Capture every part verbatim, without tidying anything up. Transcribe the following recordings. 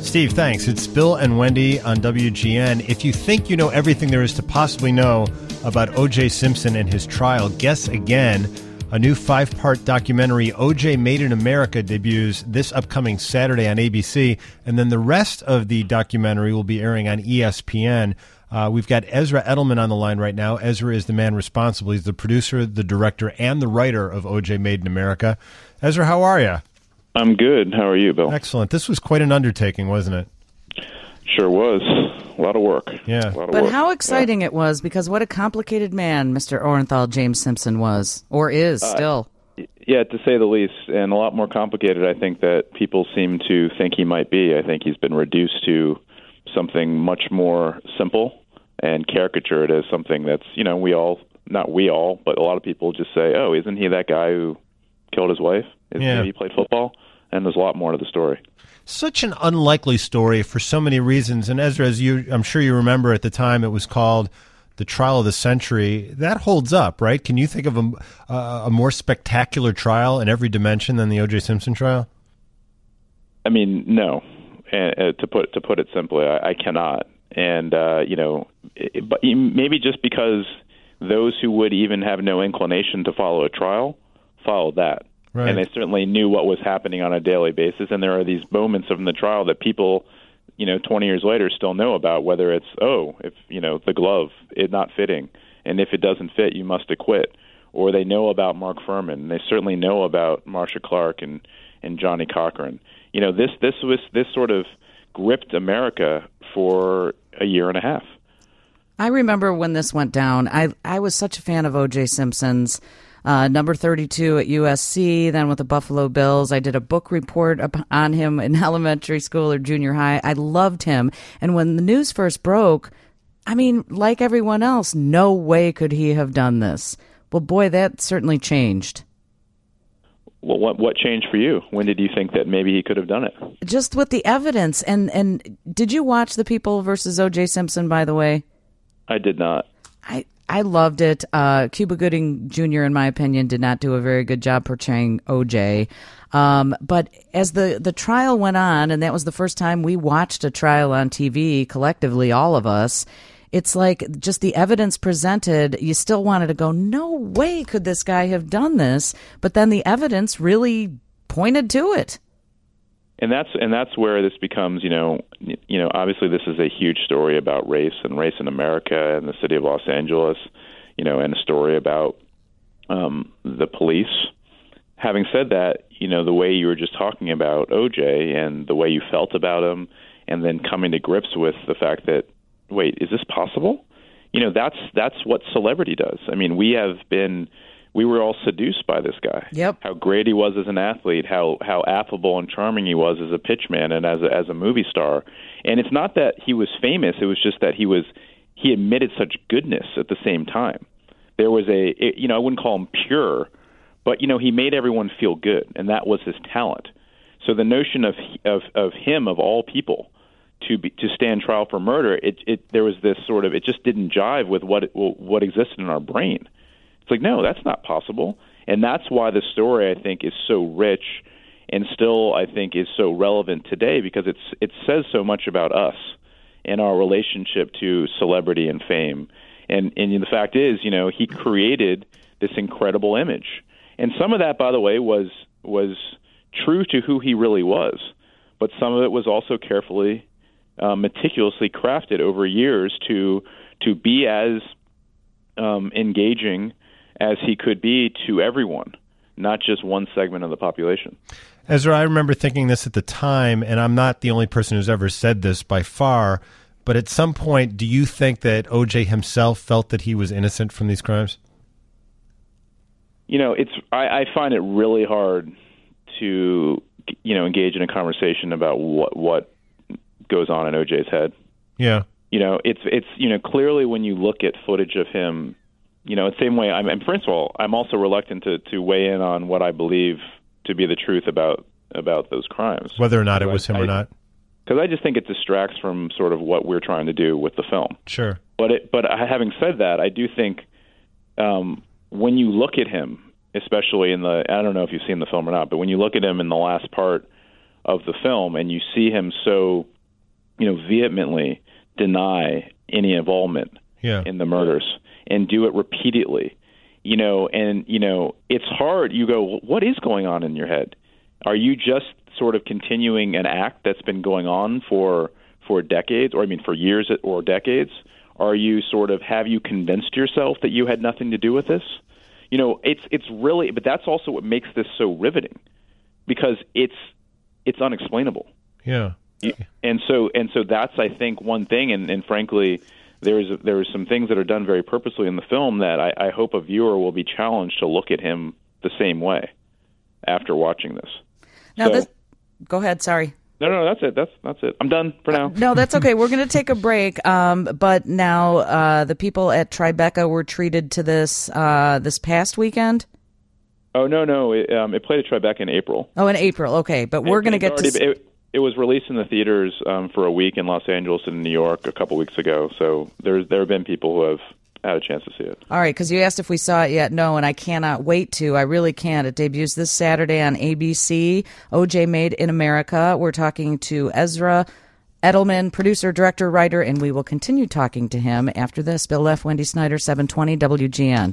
Steve, thanks. It's Bill and Wendy on W G N. If you think you know everything there is to possibly know about O J. Simpson and his trial, guess again. A new five-part documentary, O J Made in America, debuts this upcoming Saturday on A B C, and then the rest of the documentary will be airing on E S P N. Uh, we've got Ezra Edelman on the line right now. Ezra is the man responsible. He's the producer, the director, and the writer of O J Made in America. Ezra, how are you? I'm good. How are you, Bill? Excellent. This was quite an undertaking, wasn't it? Sure was. A lot of work. Yeah. A lot of but work. how exciting yeah. it was, because what a complicated man Mister Orenthal James Simpson was, or is uh, still. Yeah, to say the least, and a lot more complicated, I think, that people seem to think he might be. I think he's been reduced to something much more simple and caricatured as something that's, you know, we all, not we all, but a lot of people just say, oh, isn't he that guy who killed his wife? Isn't yeah. he played football? And there's a lot more to the story. Such an unlikely story for so many reasons. And Ezra, as you, I'm sure you remember at the time, it was called The Trial of the Century. That holds up, right? Can you think of a, uh, a more spectacular trial in every dimension than the O J. Simpson trial? I mean, no. And, uh, to put to put it simply, I, I cannot. And uh, you know, it, but maybe just because those who would even have no inclination to follow a trial followed that. Right. And they certainly knew what was happening on a daily basis. And there are these moments from the trial that people, you know, twenty years later still know about, whether it's, oh, if, you know, the glove, it not fitting. And if it doesn't fit, you must acquit. Or they know about Mark Furman. They certainly know about Marcia Clark and, and Johnny Cochran. You know, this, this was, this sort of gripped America for a year and a half. I remember when this went down, I, I was such a fan of O J. Simpson's. Uh, number thirty-two at U S C, then with the Buffalo Bills. I did a book report on him in elementary school or junior high. I loved him. And when the news first broke, I mean, like everyone else, no way could he have done this. Well, boy, that certainly changed. Well, what what changed for you? When did you think that maybe he could have done it? Just with the evidence. And, and did you watch The People versus O J. Simpson, by the way? I did not. I I loved it. Uh, Cuba Gooding Junior, in my opinion, did not do a very good job portraying O J. Um, but as the, the trial went on, and that was the first time we watched a trial on T V collectively, all of us, it's like just the evidence presented, you still wanted to go, no way could this guy have done this. But then the evidence really pointed to it. And that's and that's where this becomes, you know, you know, obviously this is a huge story about race and race in America and the city of Los Angeles, you know, and a story about um, the police. Having said that, you know, the way you were just talking about O J and the way you felt about him, and then coming to grips with the fact that, wait, is this possible? You know, that's that's what celebrity does. I mean, we have been. We were all seduced by this guy. Yep. How great he was as an athlete, how how affable and charming he was as a pitchman and as a, as a movie star. And it's not that he was famous; it was just that he was he admitted such goodness at the same time. There was a it, you know I wouldn't call him pure, but you know he made everyone feel good, and that was his talent. So the notion of of of him of all people to be, to stand trial for murder, it it there was this sort of it just didn't jive with what what existed in our brain. It's like, no, that's not possible. And that's why the story, I think, is so rich and still, I think, is so relevant today, because it's it says so much about us and our relationship to celebrity and fame. And, and the fact is, you know, he created this incredible image. And some of that, by the way, was was true to who he really was. But some of it was also carefully, uh, meticulously crafted over years to to be as um, engaging as he could be to everyone, not just one segment of the population. Ezra, I remember thinking this at the time, and I'm not the only person who's ever said this by far, but at some point, do you think that O J himself felt that he was innocent from these crimes? You know, it's I, I find it really hard to, you know, engage in a conversation about what what goes on in O J's head. Yeah. You know, it's it's you know, clearly when you look at footage of him, you know, the same way, I'm, and first of all, I'm also reluctant to, to weigh in on what I believe to be the truth about about those crimes. Whether or not it was him I, or not. Because I just think it distracts from sort of what we're trying to do with the film. Sure. But it, but having said that, I do think um, when you look at him, especially in the, I don't know if you've seen the film or not, but when you look at him in the last part of the film and you see him so you know, vehemently deny any involvement yeah. in the murders and do it repeatedly. You know, and, you know, it's hard. You go, what is going on in your head? Are you just sort of continuing an act that's been going on for for decades, or I mean for years or decades? Are you sort of, have you convinced yourself that you had nothing to do with this? You know, it's it's really, but that's also what makes this so riveting, because it's it's unexplainable. Yeah. And so and so that's, I think, one thing, and, and frankly, there's there's some things that are done very purposely in the film that I, I hope a viewer will be challenged to look at him the same way after watching this. Now, so, this, go ahead. Sorry. No, no, that's it. That's that's it. I'm done for now. Uh, no, that's okay. We're going to take a break. Um, but now uh, the people at Tribeca were treated to this uh, this past weekend. Oh no, no, it, um, it played at Tribeca in April. Oh, in April. Okay, but we're going to get already, to. It, it was released in the theaters um, for a week in Los Angeles and New York a couple weeks ago. So there's there have been people who have had a chance to see it. All right, because you asked if we saw it yet. No, and I cannot wait to. I really can't. It debuts this Saturday on A B C. O J Made in America. We're talking to Ezra Edelman, producer, director, writer, and we will continue talking to him after this. Bill F., Wendy Snyder, seven twenty W G N.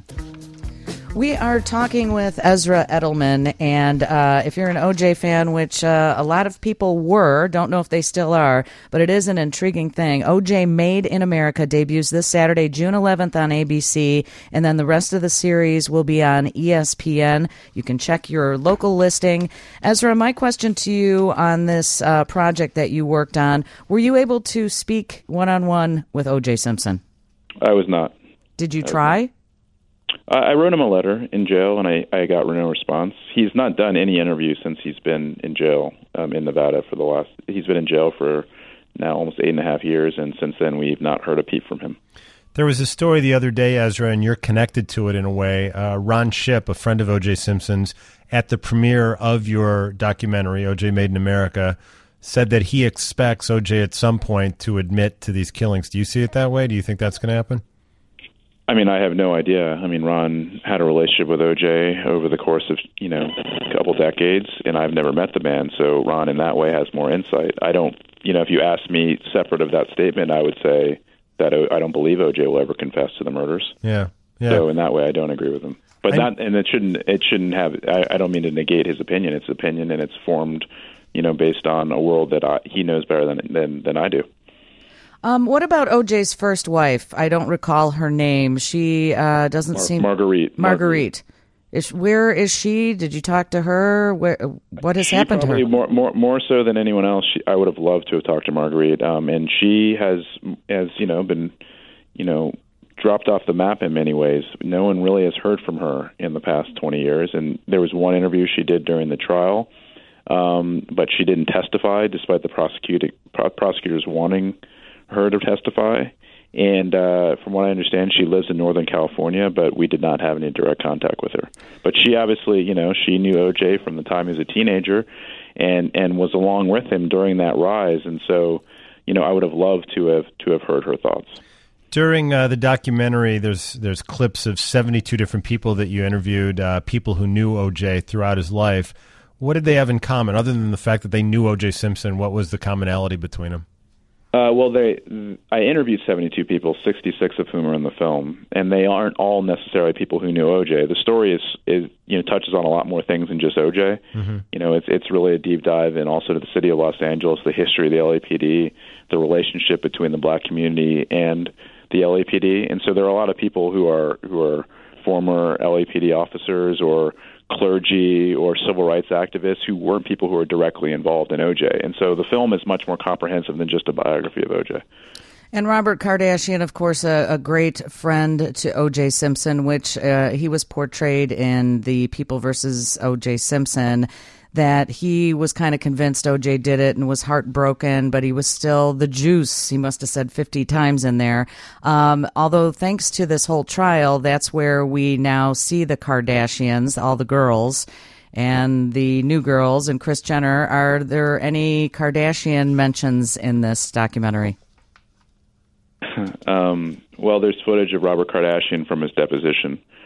We are talking with Ezra Edelman, and uh, if you're an O J fan, which uh, a lot of people were, don't know if they still are, but it is an intriguing thing. O J Made in America debuts this Saturday, June eleventh on A B C, and then the rest of the series will be on E S P N. You can check your local listing. Ezra, my question to you on this uh, project that you worked on, were you able to speak one-on-one with O J Simpson? I was not. Did you try? I wrote him a letter in jail, and I, I got no response. He's not done any interviews since he's been in jail um, in Nevada for the last. He's been in jail for now almost eight and a half years, and since then we've not heard a peep from him. There was a story the other day, Ezra, and you're connected to it in a way. Uh, Ron Shipp, a friend of O J Simpson's, at the premiere of your documentary, O J Made in America, said that he expects O J at some point to admit to these killings. Do you see it that way? Do you think that's going to happen? I mean, I have no idea. I mean, Ron had a relationship with O J over the course of, you know, a couple decades, and I've never met the man, so Ron in that way has more insight. I don't, you know, if you ask me separate of that statement, I would say that I don't believe O J will ever confess to the murders. Yeah, yeah. So in that way, I don't agree with him. But I, not, and it shouldn't, it shouldn't have, I, I don't mean to negate his opinion. It's opinion, and it's formed, you know, based on a world that I, he knows better than, than, than I do. Um, what about O J's first wife? I don't recall her name. She uh, doesn't Mar- seem Marguerite. Marguerite. Is where is she? Did you talk to her? Where what has she happened to her? More, more, more so than anyone else, she, I would have loved to have talked to Marguerite. Um, and she has, has you know, been, you know, dropped off the map in many ways. No one really has heard from her in the past twenty years. And there was one interview she did during the trial, um, but she didn't testify, despite the prosecuting, pro- prosecutors wanting her to testify. And uh, from what I understand, she lives in Northern California, but we did not have any direct contact with her. But she obviously, you know, she knew O J from the time he was a teenager and, and was along with him during that rise. And so, you know, I would have loved to have to have heard her thoughts. During uh, the documentary, there's there's clips of seventy-two different people that you interviewed, uh, people who knew O J throughout his life. What did they have in common, other than the fact that they knew O J Simpson? What was the commonality between them? Uh, well, they I interviewed seventy-two people, sixty-six of whom are in the film, and they aren't all necessarily people who knew O J. The story is, is you know touches on a lot more things than just O J. Mm-hmm. You know, it's it's really a deep dive in also to the city of Los Angeles, the history of the L A P D, the relationship between the black community and the L A P D, and so there are a lot of people who are who are former L A P D officers or clergy or civil rights activists who weren't people who were directly involved in O J. And so the film is much more comprehensive than just a biography of O J. And Robert Kardashian, of course, a, a great friend to O J Simpson, which uh, he was portrayed in the People versus O J Simpson, that he was kind of convinced O J did it and was heartbroken, but he was still the juice. He must have said fifty times in there. Um, although thanks to this whole trial, that's where we now see the Kardashians, all the girls, and the new girls, and Kris Jenner. Are there any Kardashian mentions in this documentary? Um, well, there's footage of Robert Kardashian from his deposition.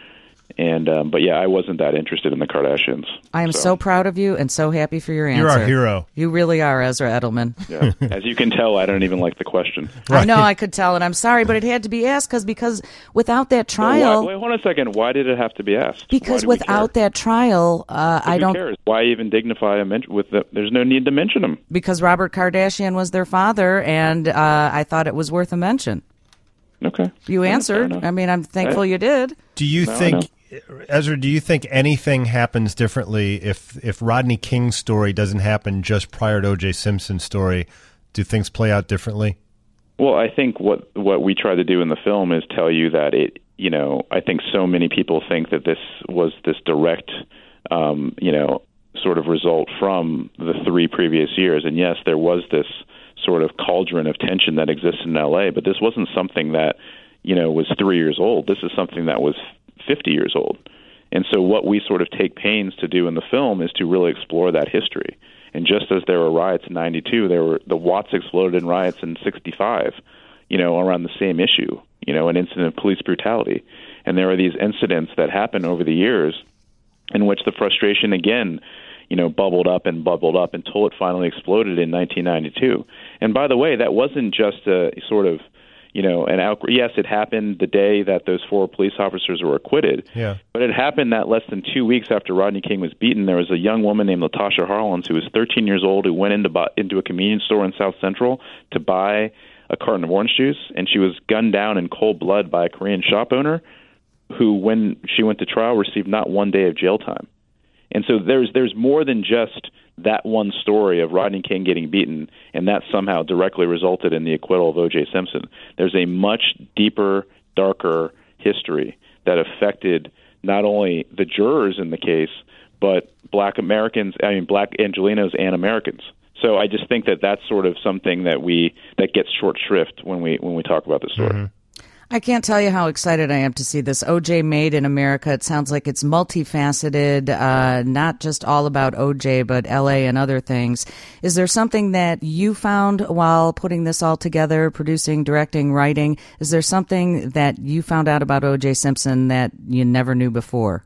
And um, but yeah, I wasn't that interested in the Kardashians. I am so. so proud of you and so happy for your answer. You're our hero. You really are, Ezra Edelman. Yeah. As you can tell, I don't even like the question. Right. I know, I could tell, and I'm sorry, but it had to be asked cause, because without that trial... Wait, wait, hold on a second. Why did it have to be asked? Because without that trial, uh, I who don't... cares? Why even dignify a mention with the... There's no need to mention him. Because Robert Kardashian was their father, and uh, I thought it was worth a mention. Okay. You answered. I mean, I'm thankful I, you did. Do you no, think... Ezra, do you think anything happens differently if if Rodney King's story doesn't happen just prior to O J Simpson's story? Do things play out differently? Well, I think what what we try to do in the film is tell you that it, you know, I think so many people think that this was this direct, um, you know, sort of result from the three previous years. And yes, there was this sort of cauldron of tension that existed in L A, but this wasn't something that, you know, was three years old. This is something that was fifty years old. And so what we sort of take pains to do in the film is to really explore that history. And just as there were riots in ninety-two, there were the Watts exploded in riots in sixty-five, you know, around the same issue, you know, an incident of police brutality. And there are these incidents that happen over the years in which the frustration again, you know, bubbled up and bubbled up until it finally exploded in nineteen ninety-two. And by the way, that wasn't just a sort of, you know, an out. Yes, it happened the day that those four police officers were acquitted. Yeah. But it happened that less than two weeks after Rodney King was beaten, there was a young woman named Latasha Harlins who was thirteen years old who went into buy, into a convenience store in South Central to buy a carton of orange juice, and she was gunned down in cold blood by a Korean shop owner who, when she went to trial, received not one day of jail time. And so there's there's more than just that one story of Rodney King getting beaten, and that somehow directly resulted in the acquittal of O J Simpson. There's a much deeper, darker history that affected not only the jurors in the case, but black Americans, I mean, black Angelenos and Americans. So I just think that that's sort of something that we that gets short shrift when we when we talk about the story. Mm-hmm. I can't tell you how excited I am to see this. O J Made in America. It sounds like it's multifaceted, uh, not just all about O J, but L A and other things. Is there something that you found while putting this all together, producing, directing, writing? Is there something that you found out about O J Simpson that you never knew before?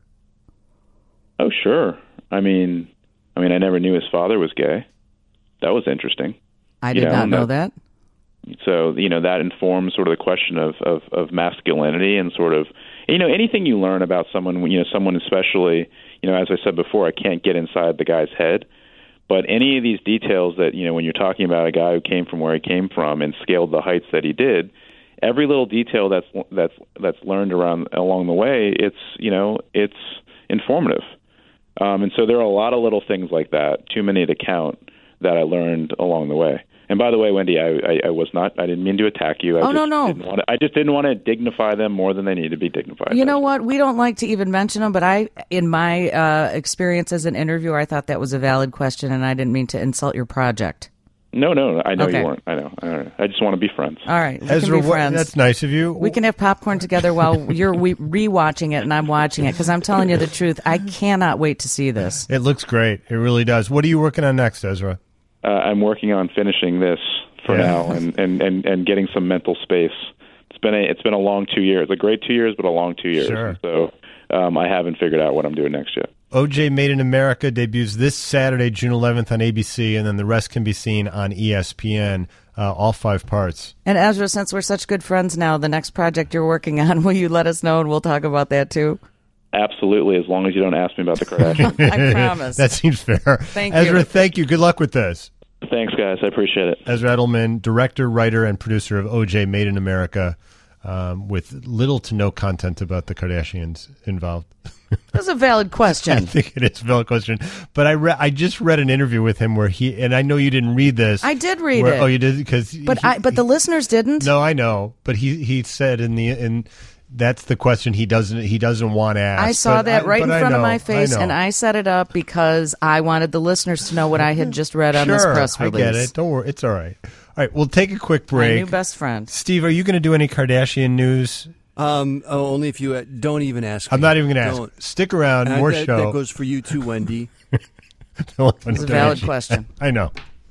Oh, sure. I mean, I mean, I never knew his father was gay. That was interesting. I did you know, not know that. that. So, you know, that informs sort of the question of, of, of masculinity and sort of, you know, anything you learn about someone, you know, someone especially, you know, as I said before, I can't get inside the guy's head. But any of these details that, you know, when you're talking about a guy who came from where he came from and scaled the heights that he did, every little detail that's that's that's learned around along the way, it's, you know, it's informative. Um, and so there are a lot of little things like that, too many to count, that I learned along the way. And by the way, Wendy, I, I, I was not, I didn't mean to attack you. I oh, just no, no. Didn't want to, I just didn't want to dignify them more than they need to be dignified. You know what? We don't like to even mention them, but I, in my uh, experience as an interviewer, I thought that was a valid question, and I didn't mean to insult your project. No, no, I know okay. you weren't. I know. I know. I just want to be friends. All right. We Ezra, can be friends. What, that's nice of you. We can have popcorn together while you're we- rewatching it and I'm watching it, because I'm telling you the truth. I cannot wait to see this. It looks great. It really does. What are you working on next, Ezra? Uh, I'm working on finishing this for yeah. now and, and, and, and getting some mental space. It's been a it's been a long two years, a great two years, but a long two years. Sure. So um, I haven't figured out what I'm doing next yet. O J Made in America debuts this Saturday, June eleventh on A B C, and then the rest can be seen on E S P N, uh, all five parts. And Ezra, since we're such good friends now, the next project you're working on, will you let us know and we'll talk about that too? Absolutely, as long as you don't ask me about the Kardashians. I promise. That seems fair. Thank Ezra, you. Ezra, thank you. Good luck with this. Thanks, guys. I appreciate it. Ezra Edelman, director, writer, and producer of O J Made in America, um, with little to no content about the Kardashians involved. That's a valid question. I think it is a valid question. But I re- I just read an interview with him where he, and I know you didn't read this. I did read where, it. Oh, you did? Because but he, I, but the he, listeners didn't. No, I know. But he, he said in the in. That's the question he doesn't he doesn't want to ask. I saw but that I, right in front know, of my face, I and I set it up because I wanted the listeners to know what I had just read on sure, this press release. I get it. Don't worry. It's all right. All right, we'll take a quick break. My new best friend. Steve, are you going to do any Kardashian news? Um, oh, only if you uh, don't even ask me. I'm not even going to ask. Don't. Stick around. And more that, show. That goes for you too, Wendy. It's a valid question. I know.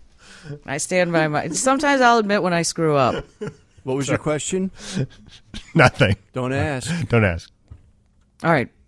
I stand by my... Sometimes I'll admit when I screw up. What was your question? Nothing. Don't ask. Don't ask. All right.